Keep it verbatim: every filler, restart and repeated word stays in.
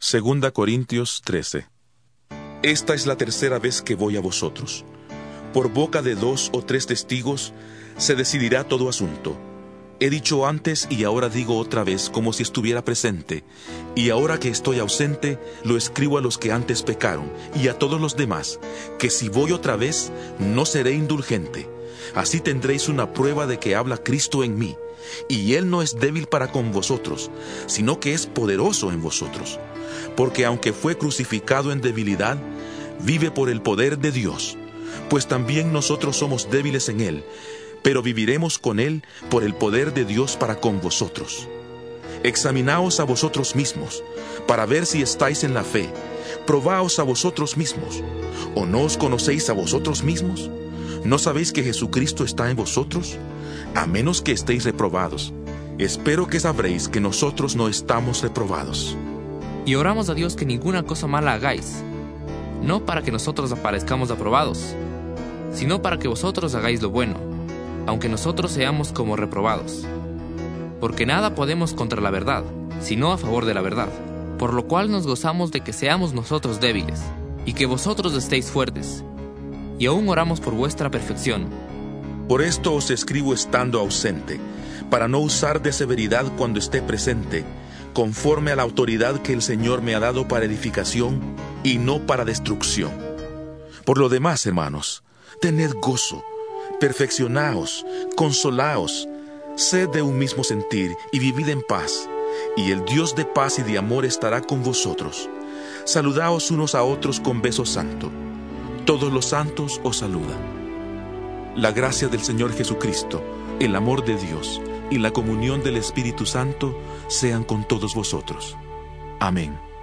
Segunda Corintios trece. Esta es la tercera vez que voy a vosotros. Por boca de dos o tres testigos se decidirá todo asunto. He dicho antes y ahora digo otra vez como si estuviera presente, y ahora que estoy ausente, lo escribo a los que antes pecaron, y a todos los demás, que si voy otra vez, no seré indulgente. Así tendréis una prueba de que habla Cristo en mí, y Él no es débil para con vosotros, sino que es poderoso en vosotros. Porque aunque fue crucificado en debilidad, vive por el poder de Dios, pues también nosotros somos débiles en Él, pero viviremos con Él por el poder de Dios para con vosotros. Examinaos a vosotros mismos, para ver si estáis en la fe. Probaos a vosotros mismos. ¿O no os conocéis a vosotros mismos? ¿No sabéis que Jesucristo está en vosotros? A menos que estéis reprobados. Espero que sabréis que nosotros no estamos reprobados. Y oramos a Dios que ninguna cosa mala hagáis, no para que nosotros aparezcamos aprobados, sino para que vosotros hagáis lo bueno, aunque nosotros seamos como reprobados. Porque nada podemos contra la verdad, sino a favor de la verdad, por lo cual nos gozamos de que seamos nosotros débiles, y que vosotros estéis fuertes, y aún oramos por vuestra perfección. Por esto os escribo estando ausente, para no usar de severidad cuando esté presente, conforme a la autoridad que el Señor me ha dado para edificación y no para destrucción. Por lo demás, hermanos, tened gozo, perfeccionaos, consolaos, sed de un mismo sentir y vivid en paz, y el Dios de paz y de amor estará con vosotros. Saludaos unos a otros con beso santo. Todos los santos os saludan. La gracia del Señor Jesucristo, el amor de Dios y la comunión del Espíritu Santo sean con todos vosotros. Amén.